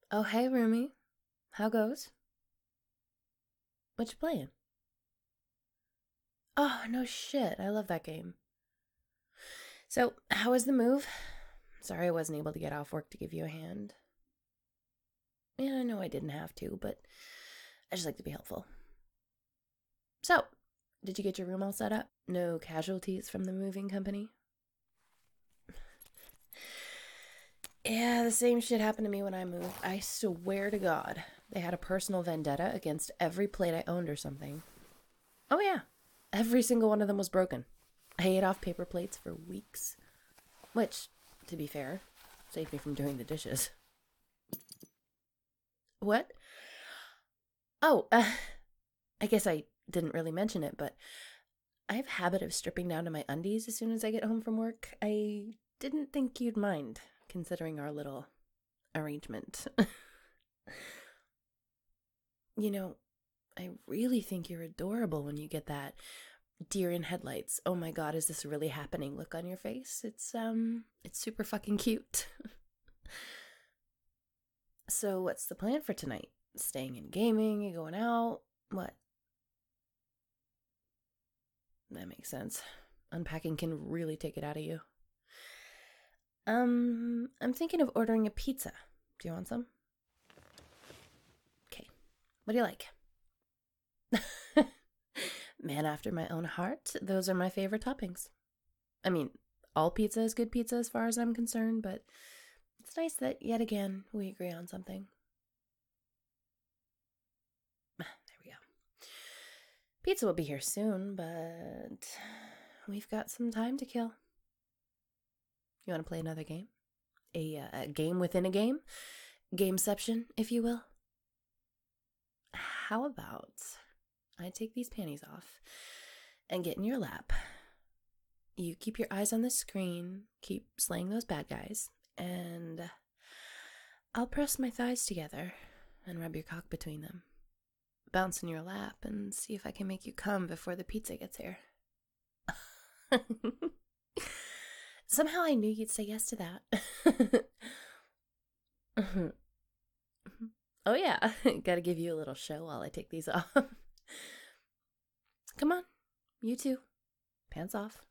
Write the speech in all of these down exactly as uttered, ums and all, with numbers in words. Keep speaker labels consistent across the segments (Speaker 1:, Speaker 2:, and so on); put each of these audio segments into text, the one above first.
Speaker 1: Oh, hey, Rumi. How goes? What you playing? Oh, no shit. I love that game. So, how was the move? Sorry I wasn't able to get off work to give you a hand. Yeah, I know I didn't have to, but I just like to be helpful. So, did you get your room all set up? No casualties from the moving company? Yeah, the same shit happened to me when I moved. I swear to God, they had a personal vendetta against every plate I owned or something. Oh, yeah. Every single one of them was broken. I ate off paper plates for weeks. Which, to be fair, saved me from doing the dishes. What? Oh, uh, I guess I didn't really mention it, but I have a habit of stripping down to my undies as soon as I get home from work. I didn't think you'd mind, considering our little arrangement. You know, I really think you're adorable when you get that deer in headlights. Oh my god, is this really happening? Look on your face. It's, um, it's super fucking cute. So, what's the plan for tonight? Staying in gaming? You going out? What? That makes sense. Unpacking can really take it out of you. Um, I'm thinking of ordering a pizza. Do you want some? Okay. What do you like? Man after my own heart. Those are my favorite toppings. I mean, all pizza is good pizza as far as I'm concerned, but it's nice that yet again we agree on something. There we go. Pizza will be here soon, but we've got some time to kill. You want to play another game? A, uh, a game within a game? Gameception, if you will? How about I take these panties off and get in your lap? You keep your eyes on the screen, keep slaying those bad guys, and I'll press my thighs together and rub your cock between them. Bounce in your lap and see if I can make you come before the pizza gets here. Somehow I knew you'd say yes to that. Oh yeah, gotta give you a little show while I take these off. Come on, you too. Pants off.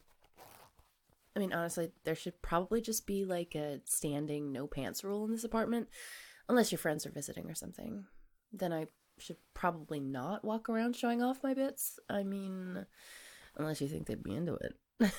Speaker 1: I mean, honestly, there should probably just be like a standing no pants rule in this apartment. Unless your friends are visiting or something. Then I should probably not walk around showing off my bits. I mean, unless you think they'd be into it.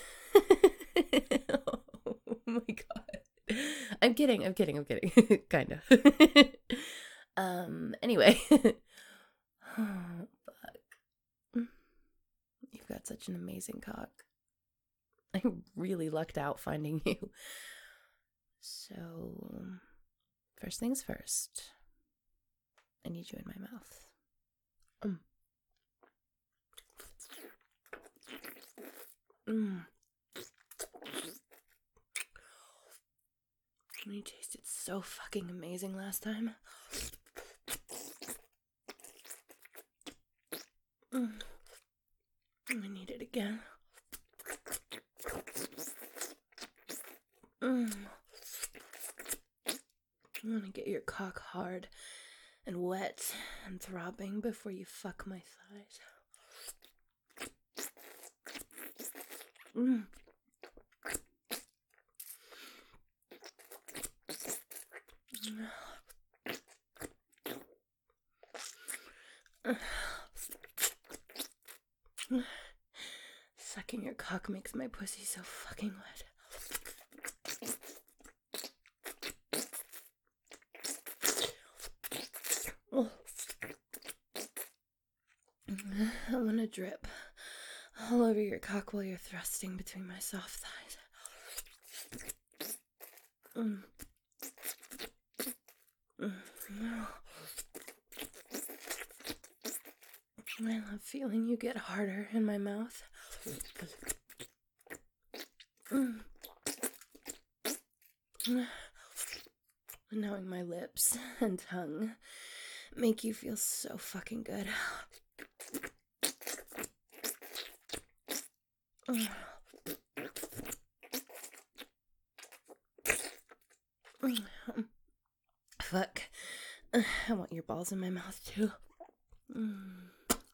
Speaker 1: Oh my god. I'm kidding, I'm kidding, I'm kidding. kind of. um, anyway. Oh, fuck. You've got such an amazing cock. I really lucked out finding you. So, first things first. I need you in my mouth. Um. Mm. You tasted so fucking amazing last time. Mm. I need it again. Mm. I want to get your cock hard and wet and throbbing before you fuck my thighs. Mm. Sucking your cock makes my pussy so fucking wet. Oh. I want to drip all over your cock while you're thrusting between my soft thighs. Mm. Mm. I love feeling you get harder in my mouth. Mm. Knowing my lips and tongue make you feel so fucking good. Mm. fuck. I want your balls in my mouth, too. Mm.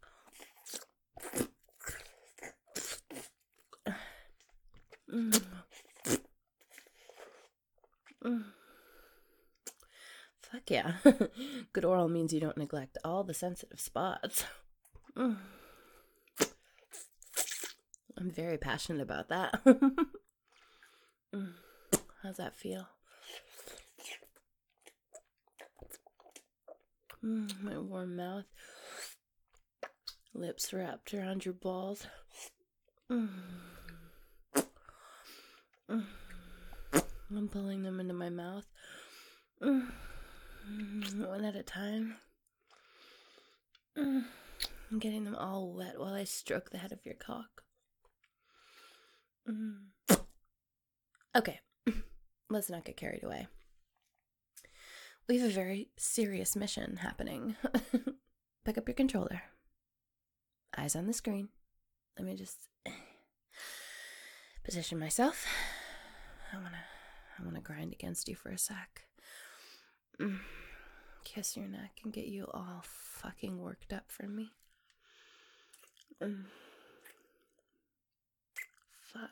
Speaker 1: Mm. Mm. Fuck yeah. Good oral means you don't neglect all the sensitive spots. Mm. I'm very passionate about that. Mm. How's that feel? Mm, my warm mouth. Lips wrapped around your balls. Mm. Mm. I'm pulling them into my mouth. Mm. One at a time. Mm. I'm getting them all wet while I stroke the head of your cock. Mm. Okay, let's not get carried away. We have a very serious mission happening. Pick up your controller. Eyes on the screen. Let me just position myself. I wanna, I wanna grind against you for a sec. Mm. Kiss your neck and get you all fucking worked up for me. Mm. Fuck.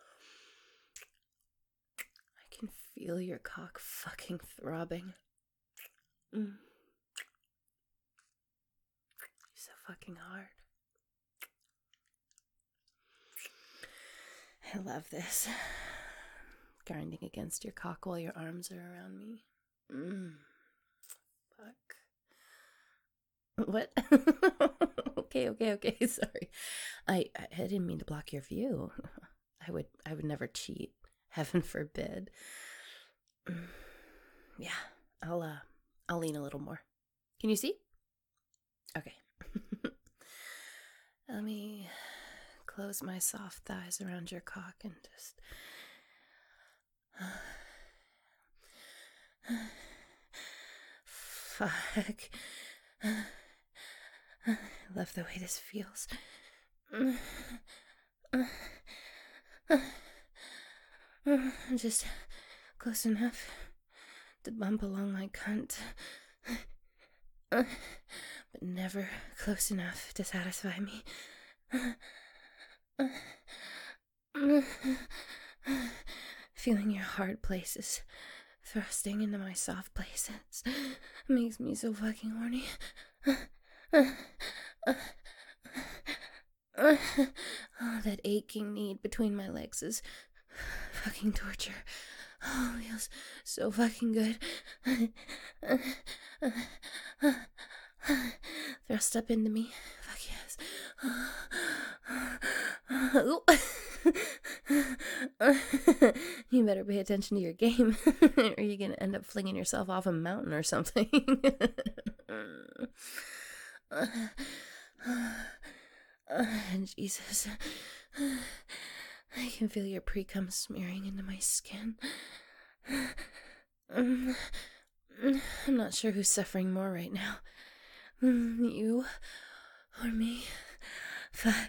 Speaker 1: I can feel your cock fucking throbbing. Mm. You're so fucking hard. I love this. Grinding against your cock while your arms are around me. Mm. Fuck. What? okay, okay, okay. Sorry. I I didn't mean to block your view. I would I would never cheat. Heaven forbid. Mm. Yeah. I'll uh I'll lean a little more. Can you see? Okay. Let me close my soft thighs around your cock and just fuck. I love the way this feels. Just close enough to bump along my cunt. But never close enough to satisfy me. Feeling your hard places thrusting into my soft places makes me so fucking horny. Oh, that aching need between my legs is fucking torture. Oh, it feels so fucking good. Thrust up into me. Fuck yes. You better pay attention to your game, or you're gonna end up flinging yourself off a mountain or something. Jesus. I can feel your pre-cum smearing into my skin. I'm not sure who's suffering more right now. You or me. Fuck.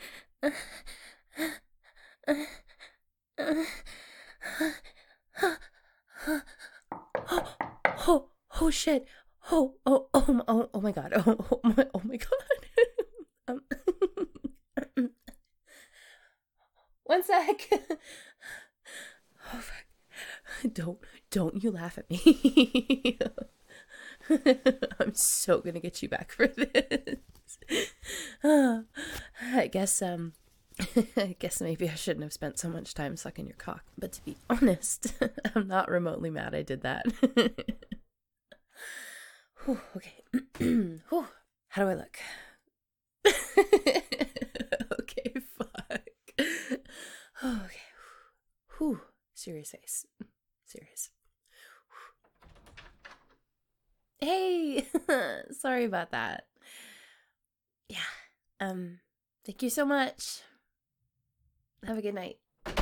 Speaker 1: Oh, oh shit. Oh, oh, oh, oh, oh my god. Oh, oh my, oh my god. um, One sec. Oh fuck. Don't, don't you laugh at me. I'm so gonna get you back for this. Oh, I guess, um, I guess maybe I shouldn't have spent so much time sucking your cock. But to be honest, I'm not remotely mad I did that. Whew, okay. Whew. How do I look? Okay, fuck. Okay. Whew. Serious face. Serious. Hey! Sorry about that. Yeah. Um, thank you so much. Have a good night.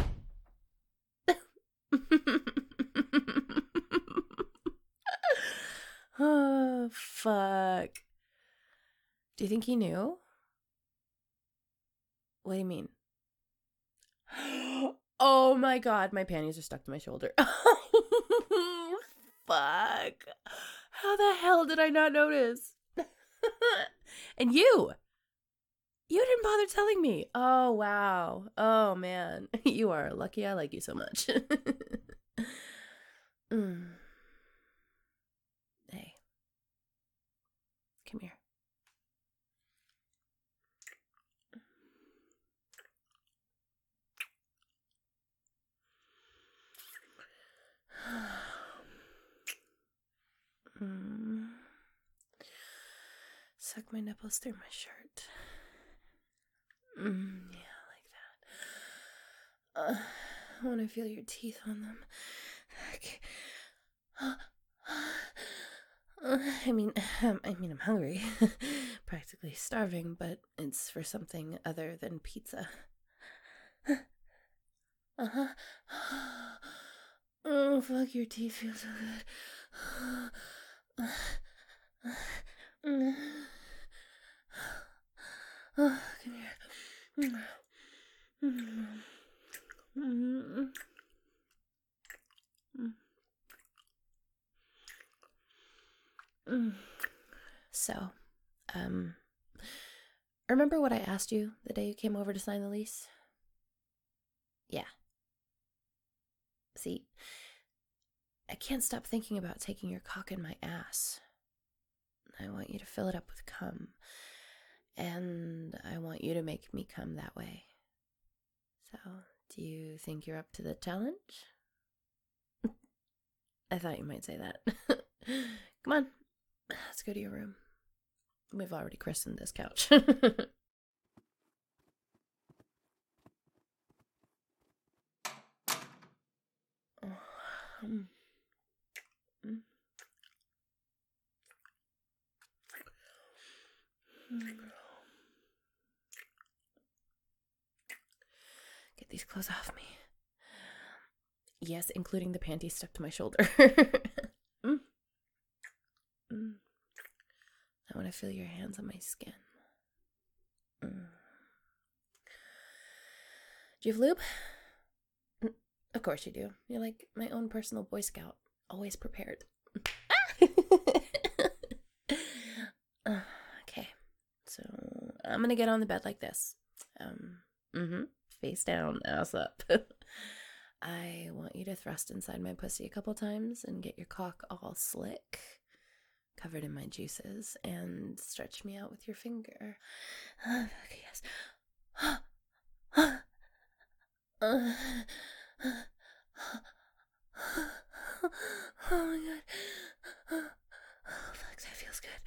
Speaker 1: Oh, fuck. Do you think he knew? What do you mean? Oh my god, my panties are stuck to my shoulder. fuck. How the hell did I not notice? And you. You didn't bother telling me. Oh, wow. Oh, man. You are lucky I like you so much. mm. Hey. Come here. mm. Suck my nipples through my shirt. Mm, yeah, like that. Uh, I want to feel your teeth on them. Okay. Uh, I mean, um, I mean, I'm hungry, practically starving, but it's for something other than pizza. Uh huh. Oh, fuck, your teeth feel so good. Oh, come here. So, um, remember what I asked you the day you came over to sign the lease? Yeah. See, I can't stop thinking about taking your cock in my ass. I want you to fill it up with cum, and I want you to make me come that way. So, do you think you're up to the challenge? I thought you might say that. Come on, let's go to your room. We've already christened this couch. um, mm. Get these clothes off me. Yes, including the panties stuck to my shoulder. mm. Mm. I want to feel your hands on my skin. Mm. Do you have lube? Mm. Of course you do. You're like my own personal Boy Scout. Always prepared. Okay. So I'm going to get on the bed like this. Um, mm-hmm. Face down, ass up. I want you to thrust inside my pussy a couple times and get your cock all slick, covered in my juices, and stretch me out with your finger. Uh, okay, yes. Oh my god. Oh, fuck, that feels good.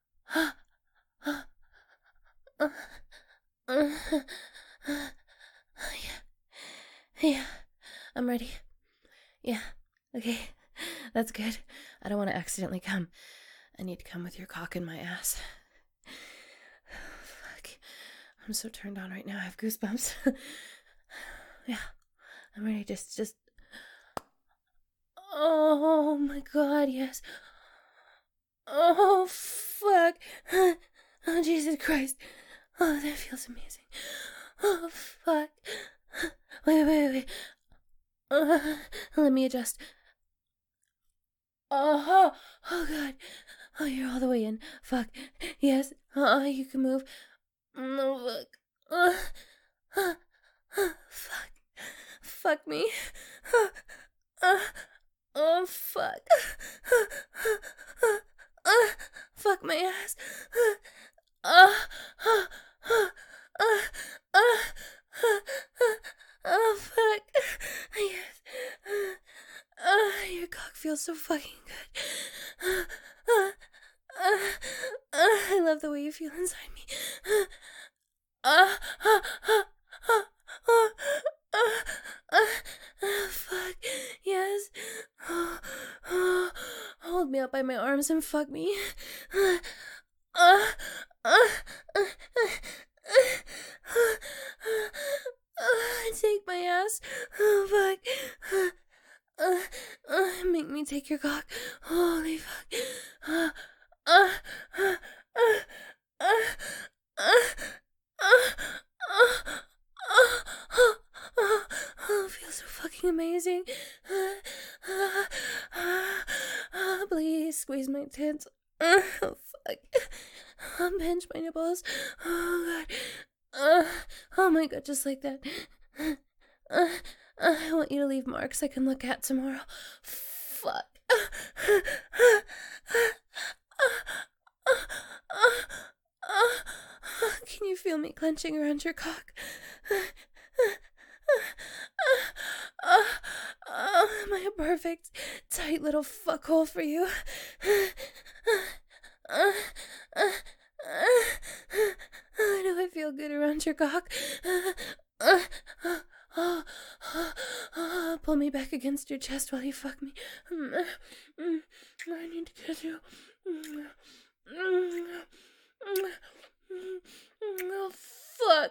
Speaker 1: Yeah. Yeah. I'm ready. Yeah. Okay. That's good. I don't want to accidentally come. I need to come with your cock in my ass. Fuck. I'm so turned on right now. I have goosebumps. Yeah. I'm ready. Just, just. Oh my god, yes. Oh, fuck. Oh, Jesus Christ. Oh, that feels amazing. Oh, fuck. Wait, wait, wait. Uh, let me adjust. Oh, oh, God. Oh, you're all the way in. Fuck. Yes. Uh, you can move. No, fuck. Uh, uh, uh, fuck. Fuck me. Uh, uh, oh, fuck. Uh, uh, uh, fuck my ass. Uh, uh, uh, uh, uh, uh, uh, oh, fuck. Yes. Uh, uh, your cock feels so fucking good. Uh, uh, uh, uh, I love the way you feel inside me. Uh, uh, uh, uh, uh, uh, uh, uh, uh, fuck. Yes. Uh, uh, hold me up by my arms and fuck me. Uh, uh, uh, uh, uh, uh, uh, take my ass. Oh, fuck. Uh, uh, uh, make me take your cock. Holy fuck. Uh, uh, uh, uh, uh, uh, uh, uh, uh, uh, oh, feels so fucking amazing. Uh, uh, uh, squeeze my tits. Uh, fuck. I'll pinch my nipples. Oh, God. Uh, oh, my God, just like that. Uh, uh, I want you to leave marks I can look at tomorrow. Fuck. Can you feel me clenching around your cock? Oh, am I a perfect, tight little fuckhole for you? Do I feel good around your cock? Pull me back against your chest while you fuck me. I need to kiss you. Oh, fuck.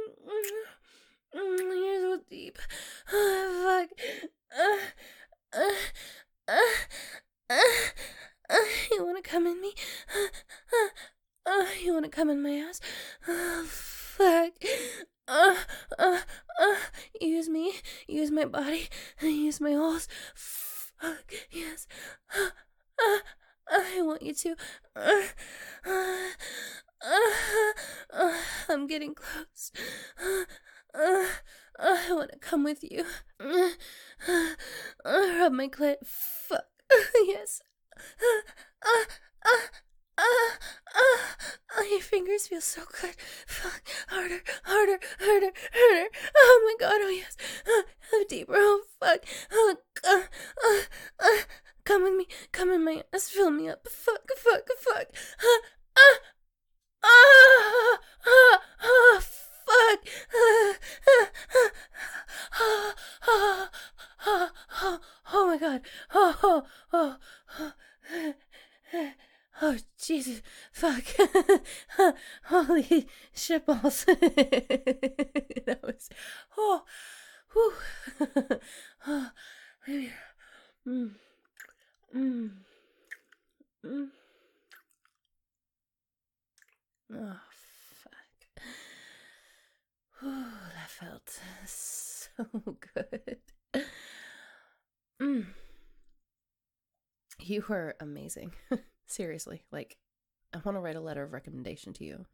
Speaker 1: You're so deep. Oh, fuck. Uh, uh, uh, uh, uh, you wanna come in me? Uh, uh, you wanna come in my ass? Oh, fuck. Uh, uh, uh, use me. Use my body. Use my holes. Fuck, yes. Uh, uh, I want you to. Uh, uh, uh, uh, I'm getting close. Uh, uh, I want to come with you. Uh, uh, uh, rub my clit. Fuck. Yes. Uh, uh, uh, uh, uh, your fingers feel so good. Fuck. Harder, harder, harder, harder. Oh my God, oh yes. Uh, oh, deeper. Oh, fuck. Oh, uh, uh, uh, come with me. Come in my ass. Fill me up. Fuck, fuck, fuck. Uh, uh, uh, uh, uh, fuck. Uh, uh, uh, uh, uh, uh, uh, oh my God. Oh, oh, oh, oh. Oh, Jesus. Fuck. Holy shitballs. That was. Oh. Whew. Oh. Maybe. Mm. Mm. Mm. Oh, fuck. Whew, that felt so good. Mm. You were amazing. Seriously, like, I want to write a letter of recommendation to you.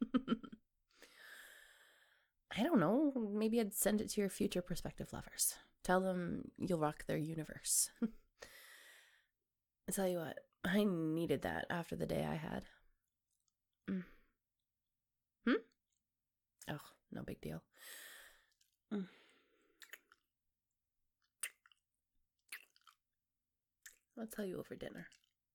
Speaker 1: I don't know, maybe I'd send it to your future prospective lovers. Tell them you'll rock their universe. I tell you what, I needed that after the day I had. Mm. Hmm? Oh, no big deal. Mm. I'll tell you over dinner.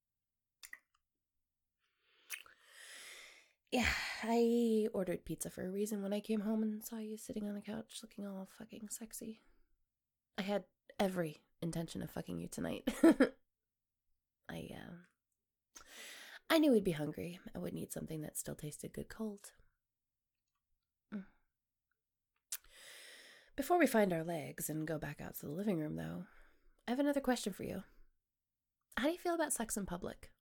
Speaker 1: Yeah, I ordered pizza for a reason when I came home and saw you sitting on the couch looking all fucking sexy. I had every intention of fucking you tonight. I, uh, I knew we'd be hungry. I would need something that still tasted good cold. Mm. Before we find our legs and go back out to the living room, though, I have another question for you. How do you feel about sex in public?